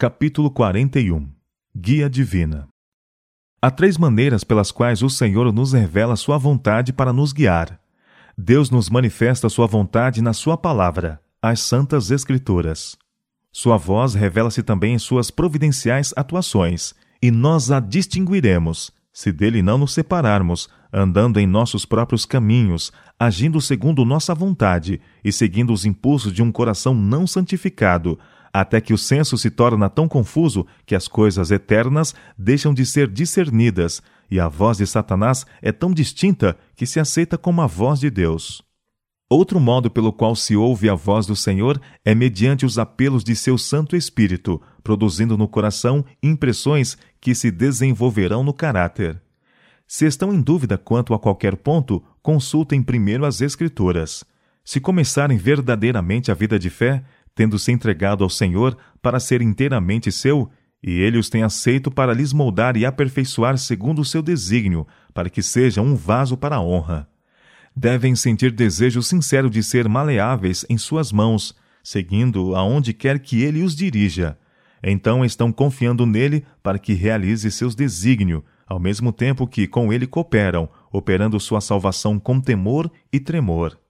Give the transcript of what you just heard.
Capítulo 41. Guia Divina. Há 3 maneiras pelas quais o Senhor nos revela sua vontade para nos guiar. Deus nos manifesta sua vontade na sua palavra, as Santas Escrituras. Sua voz revela-se também em suas providenciais atuações, e nós a distinguiremos, se dele não nos separarmos, andando em nossos próprios caminhos, agindo segundo nossa vontade e seguindo os impulsos de um coração não santificado, até que o senso se torna tão confuso que as coisas eternas deixam de ser discernidas, e a voz de Satanás é tão distinta que se aceita como a voz de Deus. Outro modo pelo qual se ouve a voz do Senhor é mediante os apelos de seu Santo Espírito, produzindo no coração impressões que se desenvolverão no caráter. Se estão em dúvida quanto a qualquer ponto, consultem primeiro as Escrituras. Se começarem verdadeiramente a vida de fé, tendo se entregado ao Senhor para ser inteiramente seu, e Ele os tem aceito para lhes moldar e aperfeiçoar segundo o seu desígnio, para que sejam um vaso para a honra. Devem sentir desejo sincero de ser maleáveis em suas mãos, seguindo aonde quer que Ele os dirija. Então estão confiando nele para que realize seus desígnios, ao mesmo tempo que com ele cooperam, operando sua salvação com temor e tremor.